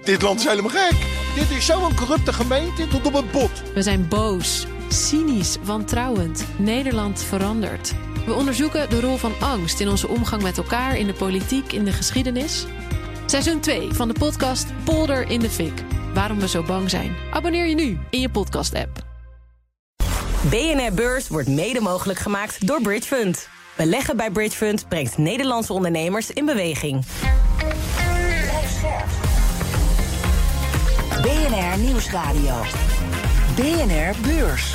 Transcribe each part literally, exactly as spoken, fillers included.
Dit land is helemaal gek. Dit is zo'n corrupte gemeente tot op het bot. We zijn boos, cynisch, wantrouwend. Nederland verandert. We onderzoeken de rol van angst in onze omgang met elkaar, in de politiek, in de geschiedenis. Seizoen twee van de podcast Polder in de Fik. Waarom we zo bang zijn. Abonneer je nu in je podcast-app. B N R Beurs wordt mede mogelijk gemaakt door Bridgefund. Beleggen bij Bridgefund brengt Nederlandse ondernemers in beweging. B N R Nieuwsradio. B N R Beurs.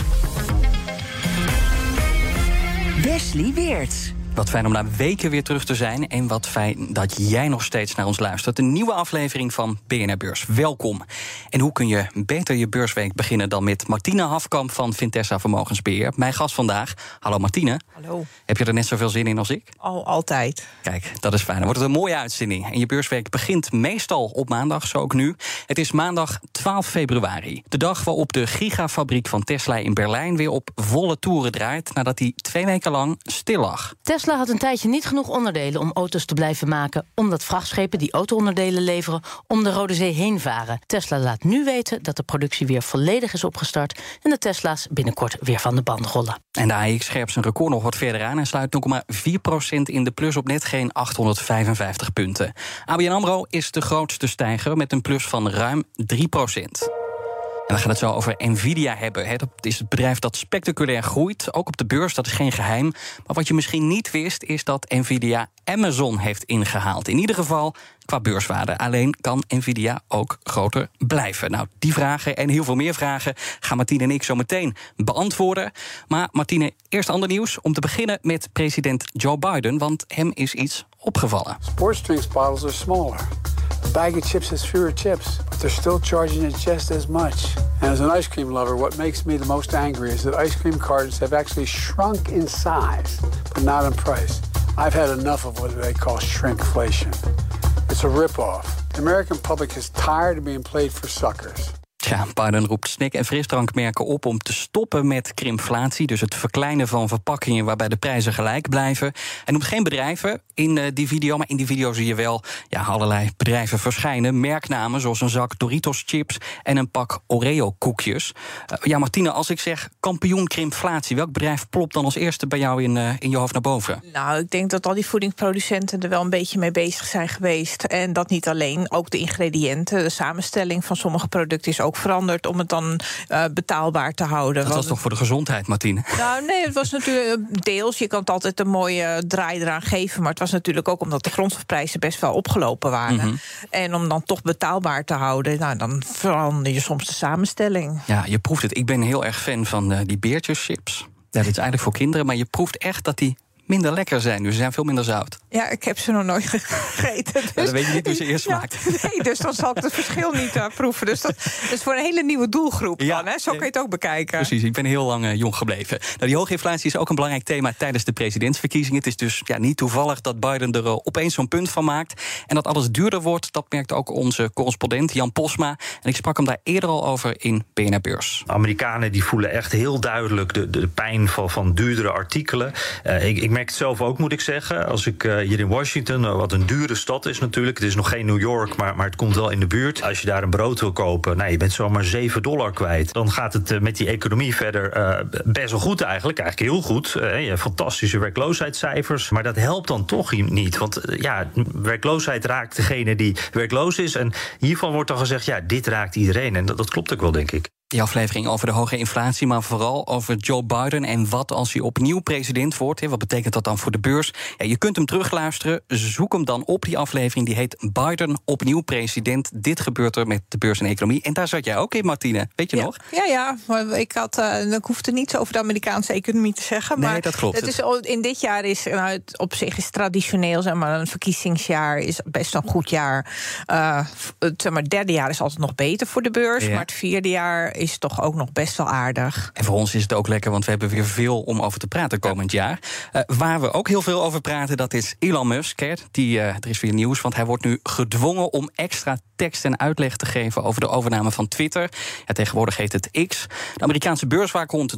Wesley Weerts. Wat fijn om na weken weer terug te zijn. En wat fijn dat jij nog steeds naar ons luistert. Een nieuwe aflevering van B N R Beurs. Welkom. En hoe kun je beter je beursweek beginnen dan met Martine Hafkamp van Vintessa Vermogensbeheer. Mijn gast vandaag. Hallo Martine. Hallo. Heb je er net zoveel zin in als ik? Al, altijd. Kijk, dat is fijn. Dan wordt het een mooie uitzending. En je beursweek begint meestal op maandag, zo ook nu. Het is maandag twaalf februari. De dag waarop de gigafabriek van Tesla in Berlijn weer op volle toeren draait, nadat hij twee weken lang stil lag. Tesla had een tijdje niet genoeg onderdelen om auto's te blijven maken, omdat vrachtschepen die auto-onderdelen leveren om de Rode Zee heen varen. Tesla laat nu weten dat de productie weer volledig is opgestart en de Tesla's binnenkort weer van de band rollen. En de A X scherpt zijn record nog wat verder aan en sluit nul komma vier procent in de plus op net geen achthonderdvijfenvijftig punten. A B N AMRO is de grootste stijger met een plus van ruim drie procent. En we gaan het zo over Nvidia hebben. Het is het bedrijf dat spectaculair groeit, ook op de beurs, dat is geen geheim. Maar wat je misschien niet wist, is dat Nvidia Amazon heeft ingehaald. In ieder geval qua beurswaarde. Alleen kan Nvidia ook groter blijven. Nou, die vragen en heel veel meer vragen gaan Martine en ik zo meteen beantwoorden. Maar Martine, eerst ander nieuws. Om te beginnen met president Joe Biden, want hem is iets opgevallen. Sports drinks bottles are smaller. A bag of chips has fewer chips, but they're still charging it just as much. And as an ice cream lover, what makes me the most angry is that ice cream cartons have actually shrunk in size, but not in price. I've had enough of what they call shrinkflation. It's a rip-off. The American public is tired of being played for suckers. Ja, Biden roept snack- en frisdrankmerken op om te stoppen met krimflatie, dus het verkleinen van verpakkingen waarbij de prijzen gelijk blijven. Hij noemt geen bedrijven in uh, die video, maar in die video zie je wel ja, allerlei bedrijven verschijnen. Merknamen zoals een zak Doritos chips en een pak Oreo-koekjes. Uh, ja, Martine, als ik zeg kampioen krimflatie, welk bedrijf plopt dan als eerste bij jou in, uh, in je hoofd naar boven? Nou, ik denk dat al die voedingsproducenten er wel een beetje mee bezig zijn geweest. En dat niet alleen, ook de ingrediënten, de samenstelling van sommige producten is ook veranderd om het dan uh, betaalbaar te houden. Dat was toch voor de gezondheid, Martine? Nou, nee, het was natuurlijk deels. Je kan het altijd een mooie draai eraan geven, maar het was natuurlijk ook omdat de grondstofprijzen best wel opgelopen waren. Mm-hmm. En om dan toch betaalbaar te houden, nou, dan verander je soms de samenstelling. Ja, je proeft het. Ik ben heel erg fan van uh, die beertjeschips. Ja, dit is eigenlijk voor kinderen, maar je proeft echt dat die minder lekker zijn. Dus ze zijn veel minder zout. Ja, ik heb ze nog nooit gegeten. Dus ja, dan weet je niet hoe ze eerst smaakt. Ja, nee, dus dan zal ik het verschil niet uh, proeven. Dus dat is voor een hele nieuwe doelgroep. Ja, dan, hè? Zo kun je het ook bekijken. Precies, ik ben heel lang uh, jong gebleven. Nou, die hoge inflatie is ook een belangrijk thema tijdens de presidentsverkiezingen. Het is dus ja, niet toevallig dat Biden er uh, opeens zo'n punt van maakt. En dat alles duurder wordt, dat merkt ook onze correspondent Jan Posma. En ik sprak hem daar eerder al over in B N R Beurs. Amerikanen die voelen echt heel duidelijk de, de pijn van, van duurdere artikelen. Uh, ik, ik merk het zelf ook, moet ik zeggen. Als ik uh, hier in Washington, uh, wat een dure stad is natuurlijk. Het is nog geen New York, maar, maar het komt wel in de buurt. Als je daar een brood wil kopen, nou, je bent zomaar zeven dollar kwijt. Dan gaat het uh, met die economie verder uh, best wel goed eigenlijk. Eigenlijk heel goed. Uh, je hebt fantastische werkloosheidscijfers. Maar dat helpt dan toch niet. Want uh, ja, werkloosheid raakt degene die werkloos is. En hiervan wordt dan gezegd, ja, dit raakt iedereen. En dat, dat klopt ook wel, denk ik. Die aflevering over de hoge inflatie, maar vooral over Joe Biden en wat als hij opnieuw president wordt. Hè, wat betekent dat dan voor de beurs? Ja, je kunt hem terugluisteren. Zoek hem dan op, die aflevering. Die heet Biden opnieuw president. Dit gebeurt er met de beurs en economie. En daar zat jij ook in, Martine. Weet je ja, nog? Ja, ja. Maar ik, had, uh, ik hoefde niets over de Amerikaanse economie te zeggen. Nee, maar dat klopt. Het is, in dit jaar is nou, het op zich is traditioneel, zeg maar, een verkiezingsjaar is best een goed jaar. Uh, het zeg maar, derde jaar is altijd nog beter voor de beurs. Ja. Maar het vierde jaar is toch ook nog best wel aardig. En voor ons is het ook lekker, want we hebben weer veel om over te praten komend jaar. Uh, waar we ook heel veel over praten, dat is Elon Musk. Hè. Die, uh, er is weer nieuws, want hij wordt nu gedwongen om extra tekst en uitleg te geven over de overname van Twitter. Ja, tegenwoordig heet het X. De Amerikaanse beurswaakhond doet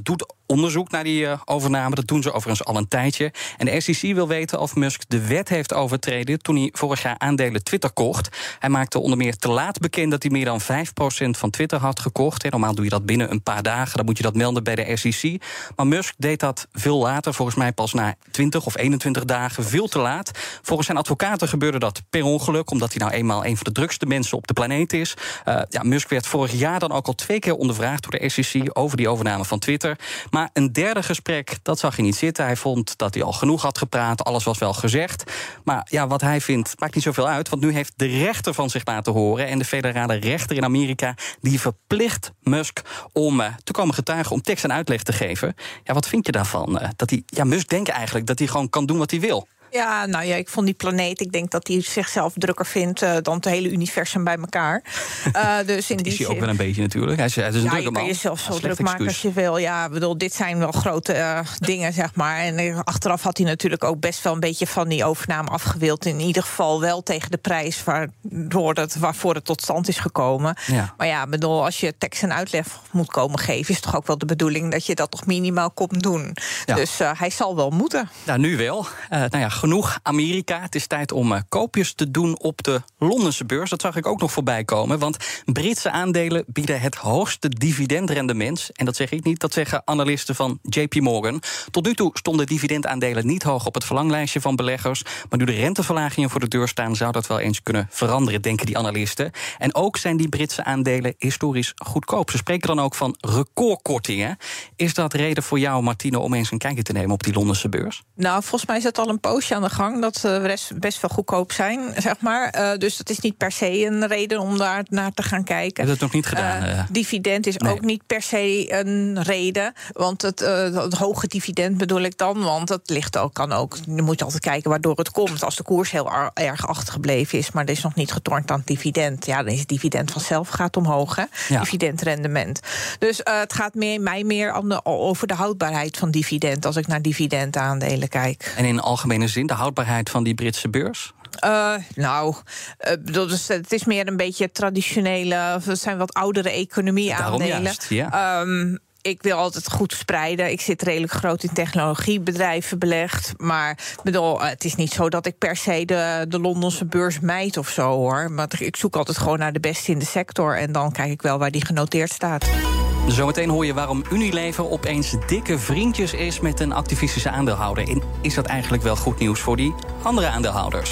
onderzoek naar die uh, overname. Dat doen ze overigens al een tijdje. En de S E C wil weten of Musk de wet heeft overtreden toen hij vorig jaar aandelen Twitter kocht. Hij maakte onder meer te laat bekend dat hij meer dan vijf procent van Twitter had gekocht. En normaal doe je dat binnen een paar dagen, dan moet je dat melden bij de S E C. Maar Musk deed dat veel later, volgens mij pas na twintig of eenentwintig dagen, veel te laat. Volgens zijn advocaten gebeurde dat per ongeluk, omdat hij nou eenmaal een van de drukste mensen op de planeet is. Uh, ja, Musk werd vorig jaar dan ook al twee keer ondervraagd door de S E C over die overname van Twitter. Maar een derde gesprek, dat zag hij niet zitten. Hij vond dat hij al genoeg had gepraat, alles was wel gezegd. Maar ja, wat hij vindt, maakt niet zoveel uit, want nu heeft de rechter van zich laten horen. En de federale rechter in Amerika, die verplicht Musk om uh, te komen getuigen, om tekst en uitleg te geven. Ja, wat vind je daarvan? Uh, dat hij, ja, Musk denkt eigenlijk dat hij gewoon kan doen wat hij wil. Ja, nou ja, ik vond die planeet, ik denk dat hij zichzelf drukker vindt uh, dan het hele universum bij elkaar. Uh, dus in die is hij zin, ook wel een beetje natuurlijk. Hij is, hij is een ja, drukke je kan man. jezelf zo Ja, druk maken excuus. als je wil. Ja, bedoel, dit zijn wel grote uh, dingen, zeg maar. En uh, achteraf had hij natuurlijk ook best wel een beetje van die overname afgewild. In ieder geval wel tegen de prijs waardoor het, waarvoor het tot stand is gekomen. Ja. Maar ja, bedoel, als je tekst en uitleg moet komen geven, is het toch ook wel de bedoeling dat je dat toch minimaal komt doen. Ja. Dus uh, hij zal wel moeten. Nou, nu wel. Uh, nou ja, genoeg Amerika. Het is tijd om uh, koopjes te doen op de Londense beurs. Dat zag ik ook nog voorbij komen. Want Britse aandelen bieden het hoogste dividendrendement. En dat zeg ik niet, dat zeggen analisten van J P Morgan. Tot nu toe stonden dividendaandelen niet hoog op het verlanglijstje van beleggers. Maar nu de renteverlagingen voor de deur staan, zou dat wel eens kunnen veranderen, denken die analisten. En ook zijn die Britse aandelen historisch goedkoop. Ze spreken dan ook van recordkortingen. Is dat reden voor jou, Martine, om eens een kijkje te nemen op die Londense beurs? Nou, volgens mij is dat al een poosje aan de gang, dat de best wel goedkoop zijn, zeg maar. Uh, dus dat is niet per se een reden om daar naar te gaan kijken. Heb je dat nog niet gedaan? Uh, dividend is nee. ook niet per se een reden. Want het, uh, het hoge dividend bedoel ik dan, want dat ligt ook, kan ook. Je moet altijd kijken waardoor het komt. Als de koers heel ar- erg achtergebleven is, maar er is nog niet getornd aan het dividend, ja, dan is het dividend vanzelf gaat omhoog, hè? Ja. Dividendrendement. Dus uh, het gaat meer, mij meer om de, over de houdbaarheid van dividend als ik naar dividendaandelen kijk. En in algemene zin, de houdbaarheid van die Britse beurs? Uh, nou, uh, dat is, het is meer een beetje traditionele, het zijn wat oudere economie-aandelen. Ja. Um, Ik wil altijd goed spreiden. Ik zit redelijk groot in technologiebedrijven belegd. Maar bedoel, het is niet zo dat ik per se de, de Londense beurs mijd of zo, hoor. Maar ik zoek altijd gewoon naar de beste in de sector. En dan kijk ik wel waar die genoteerd staat. Zometeen hoor je waarom Unilever opeens dikke vriendjes is met een activistische aandeelhouder. En is dat eigenlijk wel goed nieuws voor die andere aandeelhouders?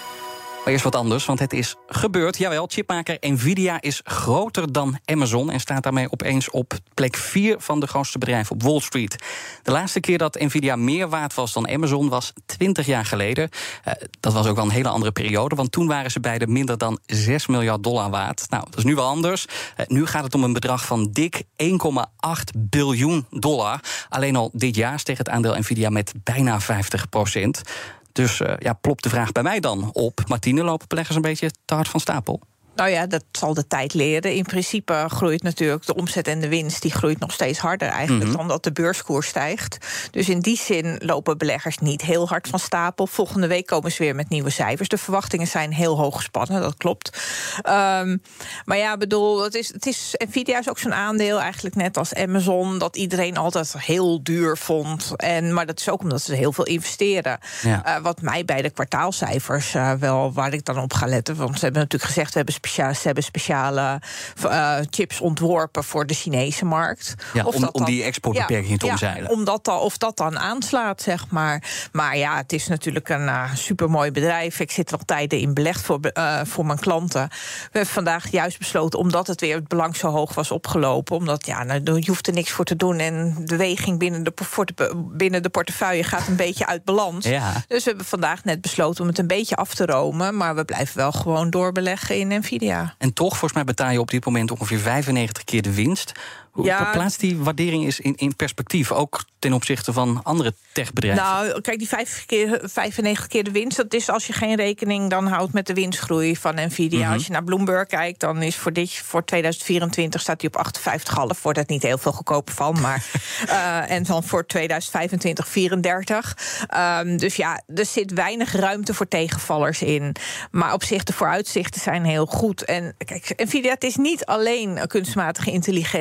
Maar eerst wat anders, want het is gebeurd. Jawel, chipmaker Nvidia is groter dan Amazon en staat daarmee opeens op plek vier van de grootste bedrijven op Wall Street. De laatste keer dat Nvidia meer waard was dan Amazon was twintig jaar geleden. Uh, dat was ook wel een hele andere periode, want toen waren ze beide minder dan zes miljard dollar waard. Nou, dat is nu wel anders. Uh, nu gaat het om een bedrag van dik één komma acht biljoen dollar. Alleen al dit jaar steeg het aandeel Nvidia met bijna vijftig procent. Dus uh, ja, plopt de vraag bij mij dan op. Martine, lopen beleggers een beetje te hard van stapel? Nou ja, dat zal de tijd leren. In principe groeit natuurlijk de omzet en de winst, die groeit nog steeds harder eigenlijk mm-hmm. dan dat de beurskoers stijgt. Dus in die zin lopen beleggers niet heel hard van stapel. Volgende week komen ze weer met nieuwe cijfers. De verwachtingen zijn heel hoog gespannen, dat klopt. Um, maar ja, bedoel, het is, het is, Nvidia is ook zo'n aandeel, eigenlijk net als Amazon, dat iedereen altijd heel duur vond. En, maar dat is ook omdat ze heel veel investeren. Ja. Uh, wat mij bij de kwartaalcijfers uh, wel, waar ik dan op ga letten, want ze hebben natuurlijk gezegd, we hebben Speciaal, ze hebben speciale uh, chips ontworpen voor de Chinese markt. Ja, of om, dat om dan, die exportbeperking ja, te omzeilen. Ja, om dat dan, of dat dan aanslaat, zeg maar. Maar ja, het is natuurlijk een uh, supermooi bedrijf. Ik zit er al tijden in belegd voor, uh, voor mijn klanten. We hebben vandaag juist besloten, omdat het weer het belang zo hoog was opgelopen, omdat ja, nou, je hoeft er niks voor te doen en de weging binnen de, binnen de portefeuille gaat een beetje uit balans. Ja. Dus we hebben vandaag net besloten om het een beetje af te romen, maar we blijven wel gewoon doorbeleggen in Nvidia. En toch, volgens mij betaal je op dit moment ongeveer vijfennegentig keer de winst. Hoe ja, plaats die waardering is in, in perspectief, ook ten opzichte van andere techbedrijven? Nou, kijk, die vijf keer, vijfennegentig keer de winst, dat is als je geen rekening dan houdt met de winstgroei van Nvidia. Mm-hmm. Als je naar Bloomberg kijkt, dan is voor dit voor tweeduizend vierentwintig staat hij op achtenvijftig komma vijf. Wordt het niet heel veel goedkoper van, maar uh, en dan voor tweeduizend vijfentwintig vierendertig. Um, dus ja, er zit weinig ruimte voor tegenvallers in. Maar op zich, de vooruitzichten zijn heel goed. En kijk, Nvidia, het is niet alleen kunstmatige intelligentie, hè,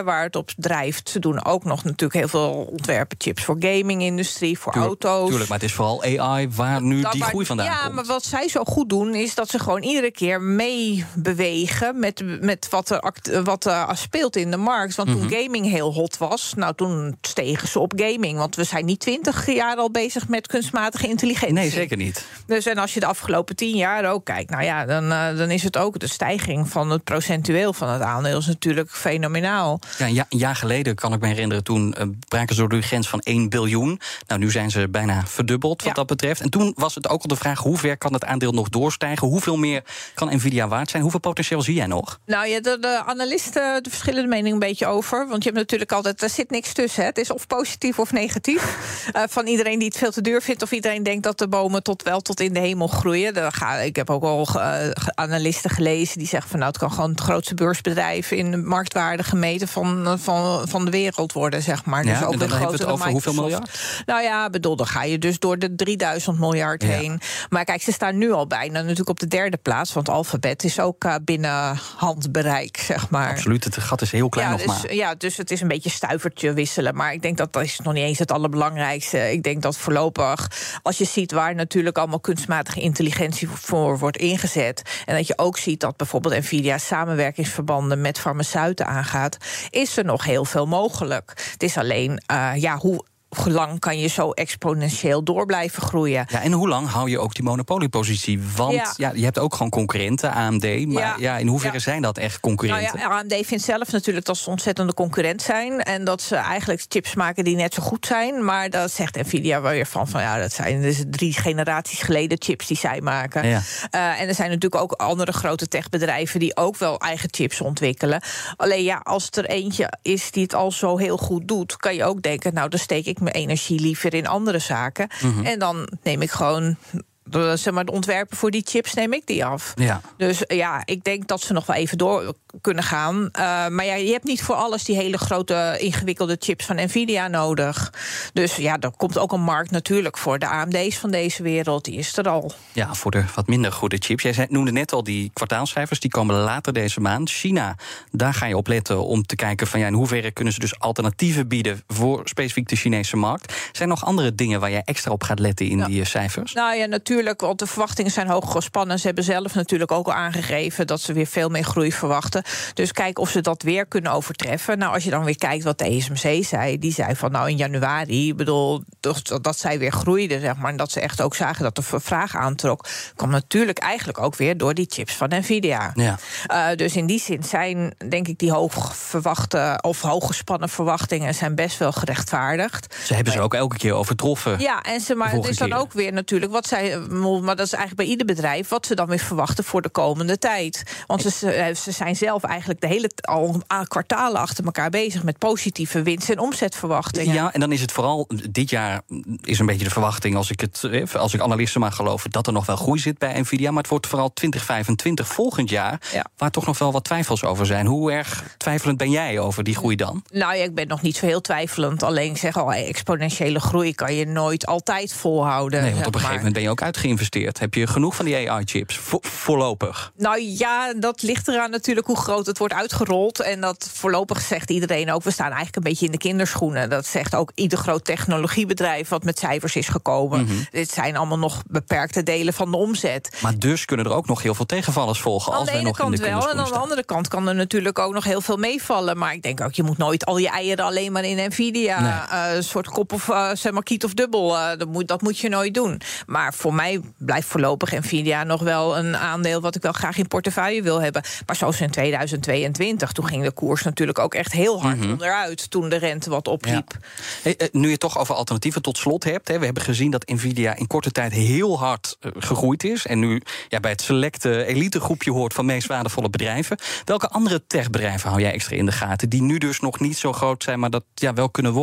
waar het op drijft. Ze doen ook nog natuurlijk heel veel ontwerpen chips voor gaming-industrie, voor tuurlijk, auto's. Tuurlijk, maar het is vooral A I waar nu dat die waar, groei vandaan ja, komt. Ja, maar wat zij zo goed doen is dat ze gewoon iedere keer meebewegen met, met wat er act, wat er speelt in de markt. Want Mm-hmm. toen gaming heel hot was, nou toen stegen ze op gaming. Want we zijn niet twintig jaar al bezig met kunstmatige intelligentie. Nee, zeker niet. Dus en als je de afgelopen tien jaar ook kijkt, nou ja, dan, uh, dan is het ook de stijging van het procentueel van het aandeel is natuurlijk fenomenaal. Ja, een, ja, een jaar geleden kan ik me herinneren, toen uh, braken ze door de grens van één biljoen. Nou, nu zijn ze bijna verdubbeld wat Ja. dat betreft. En toen was het ook al de vraag, hoe ver kan het aandeel nog doorstijgen? Hoeveel meer kan Nvidia waard zijn? Hoeveel potentieel zie jij nog? Nou ja, de, de analisten de verschillende meningen een beetje over. Want je hebt natuurlijk altijd, er zit niks tussen. Hè. Het is of positief of negatief. uh, van iedereen die het veel te duur vindt, of iedereen denkt dat de bomen tot wel tot in de hemel groeien. Daar ga, ik heb ook al uh, analisten gelezen die zeggen van nou, het kan gewoon het grootste beursbedrijf in de marktwaarde gemeten van, van, van de wereld worden, zeg maar. Ja, dus ook en weer dan hebben we groter het dan over hoeveel Microsoft. miljard? Nou ja, bedoel, dan ga je dus door de drieduizend miljard Ja. heen. Maar kijk, ze staan nu al bijna natuurlijk op de derde plaats, want Alphabet is ook uh, binnen handbereik, zeg maar. Absoluut, het gat is heel klein Ja, nog dus, maar. ja, dus het is een beetje stuivertje wisselen. Maar ik denk dat dat is nog niet eens het allerbelangrijkste. Ik denk dat voorlopig, als je ziet waar natuurlijk allemaal kunstmatige intelligentie voor wordt ingezet, en dat je ook ziet dat bijvoorbeeld Nvidia samenwerkingsverbanden met farmaceuten aangaat, is er nog heel veel mogelijk. Het is alleen, uh, ja, hoe hoe lang kan je zo exponentieel door blijven groeien? Ja, en hoe lang hou je ook die monopoliepositie? Want ja. Ja. Ja, je hebt ook gewoon concurrenten, A M D. Maar ja, Ja. in hoeverre Ja. zijn dat echt concurrenten? Nou ja, A M D vindt zelf natuurlijk dat ze een ontzettende concurrent zijn. En dat ze eigenlijk chips maken die net zo goed zijn. Maar dat zegt Nvidia wel weer van, van ja, dat zijn dus drie generaties geleden chips die zij maken. Ja. Uh, en er zijn natuurlijk ook andere grote techbedrijven die ook wel eigen chips ontwikkelen. Alleen ja, als er eentje is die het al zo heel goed doet, kan je ook denken, nou, dan steek ik mijn energie liever in andere zaken. Mm-hmm. En dan neem ik gewoon de, zeg maar, de ontwerpen voor die chips neem ik die af. Ja. Dus ja, ik denk dat ze nog wel even door kunnen gaan. Uh, maar ja, je hebt niet voor alles die hele grote ingewikkelde chips van Nvidia nodig. Dus ja, er komt ook een markt natuurlijk voor de A M D's van deze wereld. Die is er al. Ja, voor de wat minder goede chips. Jij zei, noemde net al die kwartaalcijfers, die komen later deze maand. China, daar ga je op letten om te kijken van ja, in hoeverre kunnen ze dus alternatieven bieden voor specifiek de Chinese markt. Zijn er nog andere dingen waar jij extra op gaat letten in ja. die cijfers? Nou ja, natuurlijk, want de verwachtingen zijn hoog gespannen. Ze hebben zelf natuurlijk ook al aangegeven dat ze weer veel meer groei verwachten. Dus kijk of ze dat weer kunnen overtreffen. Nou, als je dan weer kijkt wat de E S M C zei, die zei van nou in januari, ik bedoel, dat, dat zij weer groeide, zeg maar, en dat ze echt ook zagen dat de vraag aantrok, kwam natuurlijk eigenlijk ook weer door die chips van Nvidia. Ja. Uh, dus in die zin zijn, denk ik, die hoog verwachte of hooggespannen verwachtingen zijn best wel gerechtvaardigd. Ze hebben ze ook elke keer overtroffen. Ja, en ze, maar het is dan keer. ook weer natuurlijk wat zij, maar dat is eigenlijk bij ieder bedrijf, wat ze dan weer verwachten voor de komende tijd. Want ze, ze zijn zelf eigenlijk de hele al kwartalen achter elkaar bezig met positieve winst- en omzetverwachtingen. Ja, en dan is het vooral, dit jaar is een beetje de verwachting, als ik het, als ik analisten mag geloven, dat er nog wel groei zit bij Nvidia, maar het wordt vooral twintig vijfentwintig volgend jaar, ja. waar toch nog wel wat twijfels over zijn. Hoe erg twijfelend ben jij over die groei dan? Nou ja, ik ben nog niet zo heel twijfelend. Alleen ik zeg al, exponentiële groei kan je nooit altijd volhouden. Nee, want op een maar. gegeven moment ben je ook uitgeïnvesteerd. Heb je genoeg van die A I-chips? Vo- voorlopig? Nou ja, dat ligt eraan natuurlijk hoe groot het wordt uitgerold. En dat voorlopig zegt iedereen ook, we staan eigenlijk een beetje in de kinderschoenen. Dat zegt ook ieder groot technologiebedrijf wat met cijfers is gekomen. Mm-hmm. Dit zijn allemaal nog beperkte delen van de omzet. Maar dus kunnen er ook nog heel veel tegenvallers volgen. Als aan de wij ene nog kant in de wel, en aan de andere kant kan er natuurlijk ook nog heel veel meevallen. Maar ik denk ook, je moet nooit al je eieren alleen maar in Nvidia, nee. uh, een soort kop of uh, zeg maar kiet of dubbel. Uh, dat, moet, dat moet je nooit doen. Maar voor mij blijft voorlopig Nvidia nog wel een aandeel wat ik wel graag in portefeuille wil hebben. Maar zoals in tweeduizend tweeëntwintig, toen ging de koers natuurlijk ook echt heel hard mm-hmm. onderuit toen de rente wat opliep. Ja. Hey, uh, nu je het toch over alternatieven tot slot hebt, hè, we hebben gezien dat Nvidia in korte tijd heel hard uh, gegroeid is en nu ja, bij het selecte elitegroepje hoort van meest waardevolle bedrijven. Welke andere techbedrijven hou jij extra in de gaten die nu dus nog niet zo groot zijn, maar dat ja, wel kunnen worden?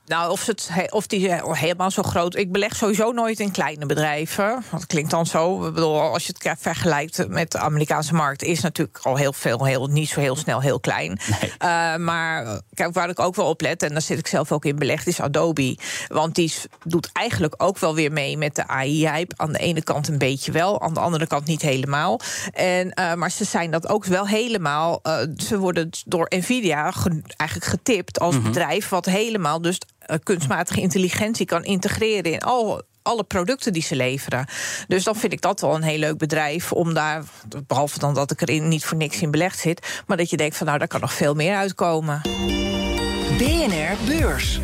Nou, of, het, of die helemaal zo groot... Ik beleg sowieso nooit in kleine bedrijven. Dat klinkt dan zo. Ik bedoel, als je het vergelijkt met de Amerikaanse markt... is natuurlijk al heel veel, heel, niet zo heel snel heel klein. Nee. Uh, maar kijk, waar ik ook wel op let... en daar zit ik zelf ook in belegd, is Adobe. Want die doet eigenlijk ook wel weer mee met de A I-hype. Aan de ene kant een beetje wel, aan de andere kant niet helemaal. En, uh, maar ze zijn dat ook wel helemaal... Uh, ze worden door Nvidia ge, eigenlijk getipt als mm-hmm. bedrijf... wat helemaal dus uh, kunstmatige intelligentie kan integreren in al... alle producten die ze leveren. Dus dan vind ik dat wel een heel leuk bedrijf om daar, behalve dan dat ik er in, niet voor niks in belegd zit, maar dat je denkt van nou, daar kan nog veel meer uitkomen. B N R Beurs.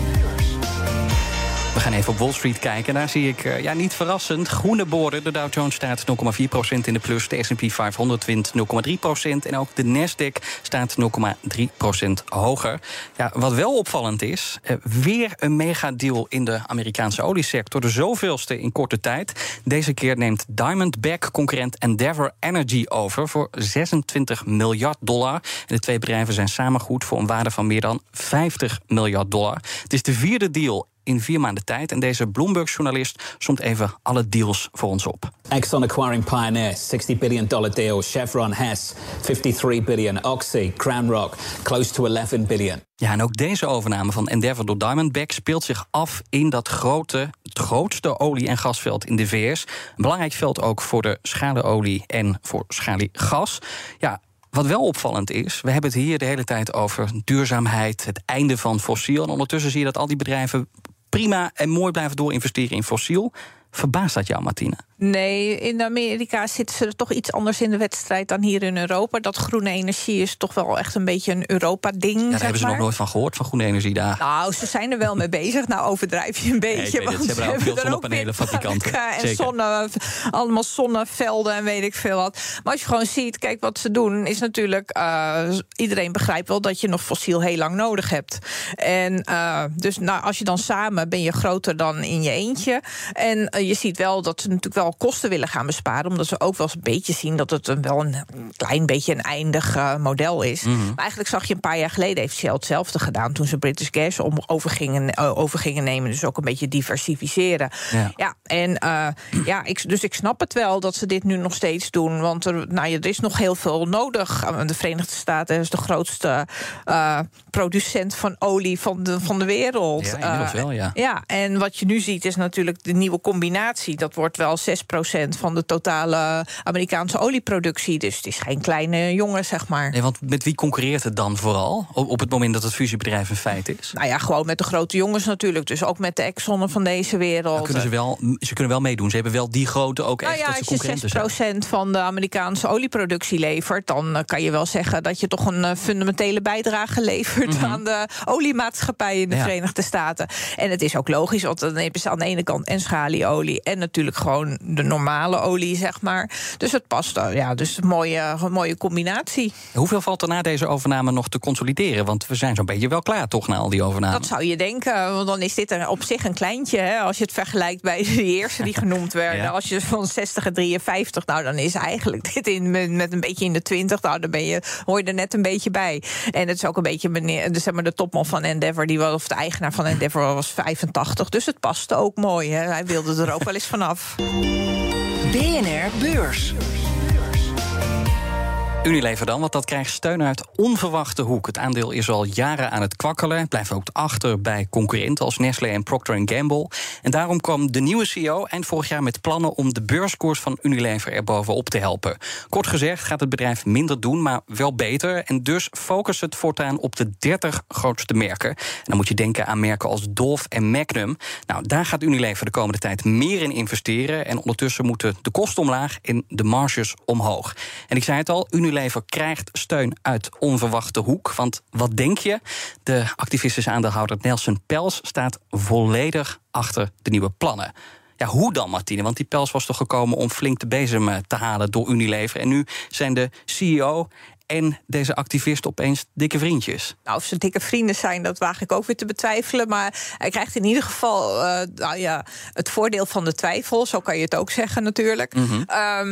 We gaan even op Wall Street kijken. Daar zie ik, uh, ja, niet verrassend, groene borden. De Dow Jones staat nul komma vier procent in de plus. De S en P vijfhonderd wint nul komma drie procent. En ook de Nasdaq staat nul komma drie procent hoger. Ja, wat wel opvallend is, uh, weer een megadeal in de Amerikaanse oliesector. De zoveelste in korte tijd. Deze keer neemt Diamondback-concurrent Endeavour Energy over voor zesentwintig miljard dollar. En de twee bedrijven zijn samen goed voor een waarde van meer dan vijftig miljard dollar. Het is de vierde deal in vier maanden tijd. En deze Bloomberg-journalist somt even alle deals voor ons op. Exxon acquiring Pioneer, sixty billion dollar deal. Chevron Hess, fifty-three billion. Oxy, Crown Rock, close to eleven billion. Ja, en ook deze overname van Endeavour door Diamondback speelt zich af in dat grote, het grootste olie- en gasveld in de V S. Een belangrijk veld ook voor de schalieolie en voor schaliegas. Ja, wat wel opvallend is, we hebben het hier de hele tijd over duurzaamheid, het einde van fossiel. En ondertussen zie je dat al die bedrijven prima en mooi blijven doorinvesteren in fossiel. Verbaast dat jou, Martine? Nee, in Amerika zitten ze er toch iets anders in de wedstrijd dan hier in Europa. Dat groene energie is toch wel echt een beetje een Europa-ding. Ja, daar zeg hebben ze maar. nog nooit van gehoord, van groene energie daar. Nou, ze zijn er wel mee bezig. Nou, overdrijf je een beetje. Nee, ik weet het. Ze hebben ook veel zonnepanelenfabrikanten. En zonne, allemaal zonnevelden en weet ik veel wat. Maar als je gewoon ziet, kijk, wat ze doen is natuurlijk... Uh, iedereen begrijpt wel dat je nog fossiel heel lang nodig hebt. En uh, dus nou, als je dan samen ben je groter dan in je eentje. En uh, je ziet wel dat ze natuurlijk wel kosten willen gaan besparen, omdat ze ook wel eens een beetje zien dat het een, wel een klein beetje een eindig uh, model is. Mm-hmm. Maar eigenlijk zag je een paar jaar geleden heeft Shell hetzelfde gedaan toen ze British Gas om over gingen, uh, over gingen nemen, dus ook een beetje diversificeren. Ja, ja en uh, ja, ik, dus ik snap het wel dat ze dit nu nog steeds doen, want er, nou, er is nog heel veel nodig. De Verenigde Staten is de grootste uh, producent van olie van de, van de wereld. Ja, inmiddels wel, ja. Uh, ja, en wat je nu ziet is natuurlijk de nieuwe combinatie. Dat wordt wel zes procent van de totale Amerikaanse olieproductie. Dus het is geen kleine jongen, zeg maar. Nee, want met wie concurreert het dan vooral? Op het moment dat het fusiebedrijf een feit is? Nou ja, gewoon met de grote jongens natuurlijk. Dus ook met de Exxon van deze wereld. Dan kunnen ze, wel, ze kunnen wel meedoen. Ze hebben wel die grote ook nou echt ja, dat ze concurrenten zijn. Als je zes procent van de Amerikaanse olieproductie levert, dan kan je wel zeggen dat je toch een fundamentele bijdrage levert mm-hmm. aan de oliemaatschappij in de ja. Verenigde Staten. En het is ook logisch, want dan hebben ze aan de ene kant en schalieolie en natuurlijk gewoon de normale olie, zeg maar. Dus het past, ja, dus een mooie, een mooie combinatie. Hoeveel valt er na deze overname nog te consolideren? Want we zijn zo'n beetje wel klaar, toch, na al die overnames? Dat zou je denken, want dan is dit er op zich een kleintje, hè, als je het vergelijkt bij de eerste die genoemd werden. Ja. Als je van zestig en drieënvijftig, nou, dan is eigenlijk dit in, met, met een beetje in de twintig, nou, dan ben je, hoor je er net een beetje bij. En het is ook een beetje meneer, dus zeg maar de topman van Endeavour, die was, of de eigenaar van Endeavour was vijfentachtig, dus het paste ook mooi, hè. Hij wilde er ook wel eens vanaf. B N R Beurs. Unilever dan, want dat krijgt steun uit onverwachte hoek. Het aandeel is al jaren aan het kwakkelen. Blijft ook achter bij concurrenten als Nestlé en Procter en Gamble. En daarom kwam de nieuwe C E O eind vorig jaar met plannen om de beurskoers van Unilever er bovenop te helpen. Kort gezegd gaat het bedrijf minder doen, maar wel beter. En dus focust het voortaan op de dertig grootste merken. En dan moet je denken aan merken als Dove en Magnum. Nou, daar gaat Unilever de komende tijd meer in investeren. En ondertussen moeten de kosten omlaag en de marges omhoog. En ik zei het al, Unilever Unilever krijgt steun uit onverwachte hoek. Want wat denk je? De activistische aandeelhouder Nelson Peltz staat volledig achter de nieuwe plannen. Ja, hoe dan, Martine? Want die Peltz was toch gekomen om flink de bezem te halen door Unilever. En nu zijn de C E O en deze activist opeens dikke vriendjes. Nou, of ze dikke vrienden zijn, dat waag ik ook weer te betwijfelen. Maar hij krijgt in ieder geval uh, nou ja, het voordeel van de twijfel. Zo kan je het ook zeggen natuurlijk. Mm-hmm. Um,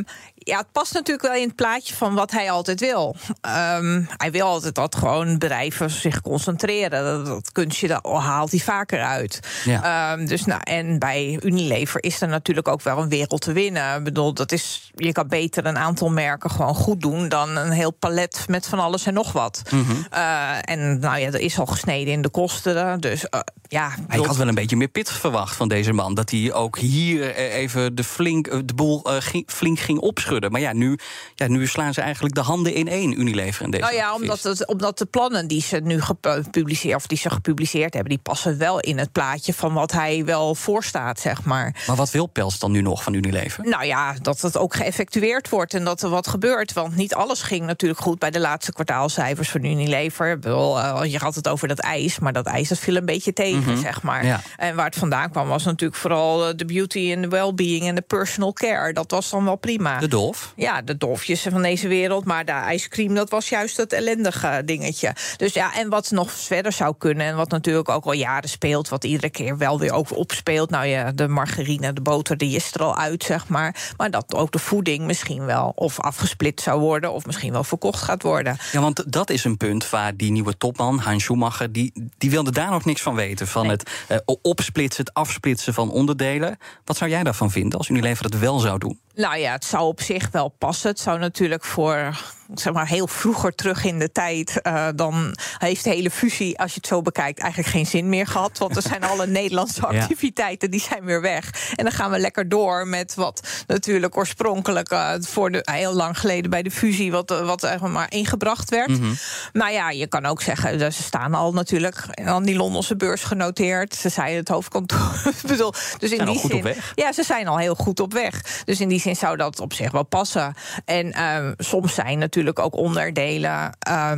Ja, het past natuurlijk wel in het plaatje van wat hij altijd wil. Um, hij wil altijd dat gewoon bedrijven zich concentreren. Dat, dat kunstje dat haalt hij vaker uit. Ja. Um, dus, nou, en bij Unilever is er natuurlijk ook wel een wereld te winnen. Ik bedoel, dat is, je kan beter een aantal merken gewoon goed doen dan een heel palet met van alles en nog wat. Mm-hmm. Uh, en nou ja, er is al gesneden in de kosten. Dus uh, ja. Ik had wel een beetje meer pit verwacht van deze man. Dat hij ook hier even de, flink, de boel uh, ging, flink ging opschudden. Maar ja nu, ja, nu slaan ze eigenlijk de handen in één, Unilever en deze. Nou ja, omdat, het, omdat de plannen die ze nu gepubliceerd, of die ze gepubliceerd hebben, die passen wel in het plaatje van wat hij wel voorstaat, zeg maar. Maar wat wil Pels dan nu nog van Unilever? Nou ja, dat het ook geëffectueerd wordt en dat er wat gebeurt. Want niet alles ging natuurlijk goed bij de laatste kwartaalcijfers van Unilever. Ik bedoel, uh, je had het over dat ijs, maar dat ijs dat viel een beetje tegen, mm-hmm. zeg maar. Ja. En waar het vandaan kwam was natuurlijk vooral de beauty en de well-being en de personal care. Dat was dan wel prima. De Dolf? Ja, de Dolfjes van deze wereld. Maar de ijscream, dat was juist het ellendige dingetje. Dus ja, en wat nog verder zou kunnen, en wat natuurlijk ook al jaren speelt, wat iedere keer wel weer ook opspeelt. Nou ja, de margarine, de boter, die is er al uit, zeg maar. Maar dat ook de voeding misschien wel of afgesplit zou worden, of misschien wel verkocht gaat worden. Ja, want dat is een punt waar die nieuwe topman, Hein Schumacher, die, die wilde daar nog niks van weten. Van nee. het uh, opsplitsen, het afsplitsen van onderdelen. Wat zou jij daarvan vinden als Unilever dat wel zou doen? Nou ja, het zou op zich wel passen. Het zou natuurlijk voor, zeg maar, heel vroeger terug in de tijd, Uh, dan heeft de hele fusie, als je het zo bekijkt, eigenlijk geen zin meer gehad. Want er zijn alle Nederlandse activiteiten, die zijn weer weg. En dan gaan we lekker door met wat natuurlijk oorspronkelijk uh, voor de, heel lang geleden bij de fusie, wat, wat uh, maar ingebracht werd. Mm-hmm. Nou ja, je kan ook zeggen, ze staan al natuurlijk aan die Londense beurs genoteerd. Ze zijn het hoofdkantoor. bedoel, dus in zijn die al goed zin, op weg. Ja, ze zijn al heel goed op weg. Dus in die zin zou dat op zich wel passen. En uh, soms zijn natuurlijk ook onderdelen Uh,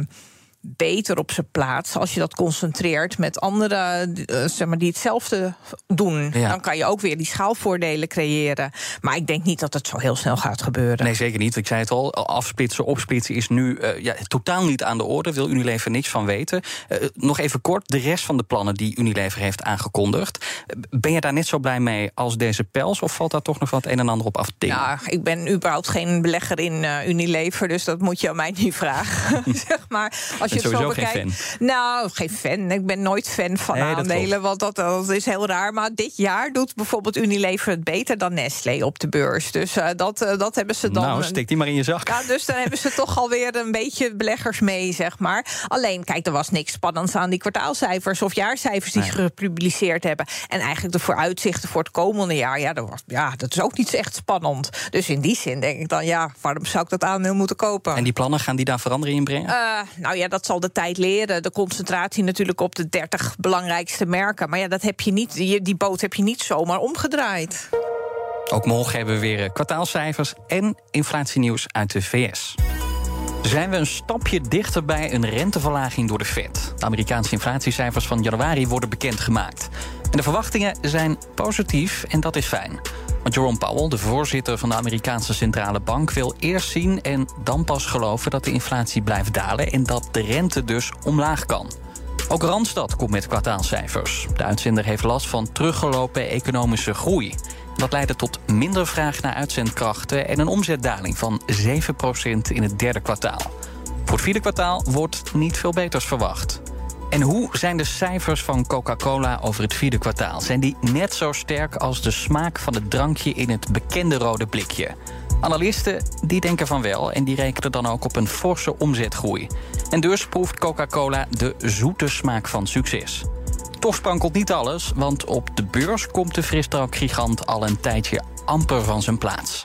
beter op zijn plaats als je dat concentreert met anderen uh, zeg maar, die hetzelfde doen. Ja. Dan kan je ook weer die schaalvoordelen creëren. Maar ik denk niet dat het zo heel snel gaat gebeuren. Nee, zeker niet. Ik zei het al, afsplitsen, opsplitsen is nu uh, ja, totaal niet aan de orde. Wil Unilever niks van weten. Uh, nog even kort, de rest van de plannen die Unilever heeft aangekondigd. Ben je daar net zo blij mee als deze Pels? Of valt daar toch nog wat een en ander op af te dingen? Ja, ik ben überhaupt geen belegger in uh, Unilever, dus dat moet je aan mij niet vragen. zeg maar. Als je het sowieso zo bekijkt, geen fan. Nou, geen fan. Ik ben nooit fan van nee, aandelen, want dat, dat is heel raar. Maar dit jaar doet bijvoorbeeld Unilever het beter dan Nestlé op de beurs. Dus uh, dat, uh, dat hebben ze dan. Nou, steek die maar in je zak. Ja, dus dan hebben ze toch alweer een beetje beleggers mee, zeg maar. Alleen, kijk, er was niks spannends aan die kwartaalcijfers of jaarcijfers die nee. ze gepubliceerd hebben. En eigenlijk de vooruitzichten voor het komende jaar, ja dat, was, ja, dat is ook niet echt spannend. Dus in die zin denk ik dan, ja, waarom zou ik dat aandeel moeten kopen? En die plannen, gaan die daar verandering in brengen? Uh, nou ja, dat zal de tijd leren. De concentratie natuurlijk op de dertig belangrijkste merken. Maar ja, dat heb je niet, die, die boot heb je niet zomaar omgedraaid. Ook morgen hebben we weer kwartaalcijfers en inflatienieuws uit de V S. Zijn we een stapje dichter bij een renteverlaging door de Fed? De Amerikaanse inflatiecijfers van januari worden bekendgemaakt. En de verwachtingen zijn positief en dat is fijn. Want Jerome Powell, de voorzitter van de Amerikaanse Centrale Bank, wil eerst zien en dan pas geloven dat de inflatie blijft dalen en dat de rente dus omlaag kan. Ook Randstad komt met kwartaalcijfers. De uitzender heeft last van teruggelopen economische groei. Dat leidde tot minder vraag naar uitzendkrachten en een omzetdaling van zeven procent in het derde kwartaal. Voor het vierde kwartaal wordt niet veel beters verwacht. En hoe zijn de cijfers van Coca-Cola over het vierde kwartaal? Zijn die net zo sterk als de smaak van het drankje in het bekende rode blikje? Analisten die denken van wel en die rekenen dan ook op een forse omzetgroei. En dus proeft Coca-Cola de zoete smaak van succes. Toch sprankelt niet alles, want op de beurs komt de frisdrankgigant al een tijdje amper van zijn plaats.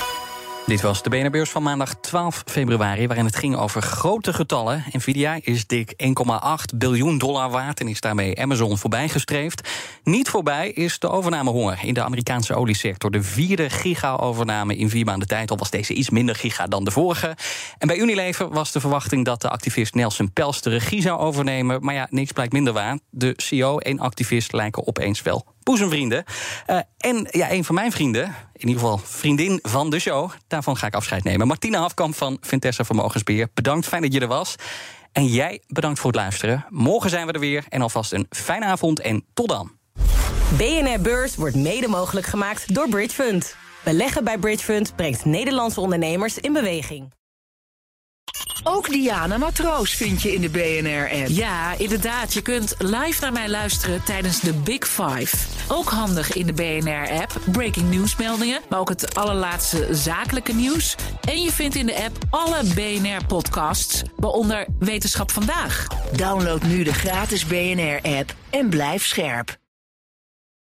Dit was de B N R-beurs van maandag twaalf februari... waarin het ging over grote getallen. Nvidia is dik één komma acht biljoen dollar waard... en is daarmee Amazon voorbijgestreefd. Niet voorbij is de overnamehonger in de Amerikaanse oliesector. De vierde giga-overname in vier maanden tijd. Al was deze iets minder giga dan de vorige. En bij Unilever was de verwachting dat de activist Nelson Peltz de regie zou overnemen. Maar ja, niks blijkt minder waar. De C E O en activist lijken opeens wel boezemvrienden. Uh, en ja, een van mijn vrienden, in ieder geval vriendin van de show, daarvan ga ik afscheid nemen. Martina Hafkamp van Vintessa Vermogensbeheer, bedankt, fijn dat je er was. En jij, bedankt voor het luisteren. Morgen zijn we er weer en alvast een fijne avond en tot dan. B N R Beurs wordt mede mogelijk gemaakt door Bridgefund. Beleggen bij Bridgefund brengt Nederlandse ondernemers in beweging. Ook Diana Matroos vind je in de B N R-app. Ja, inderdaad. Je kunt live naar mij luisteren tijdens de Big Five. Ook handig in de B N R-app. Breaking nieuwsmeldingen, maar ook het allerlaatste zakelijke nieuws. En je vindt in de app alle B N R-podcasts, waaronder Wetenschap Vandaag. Download nu de gratis B N R-app en blijf scherp.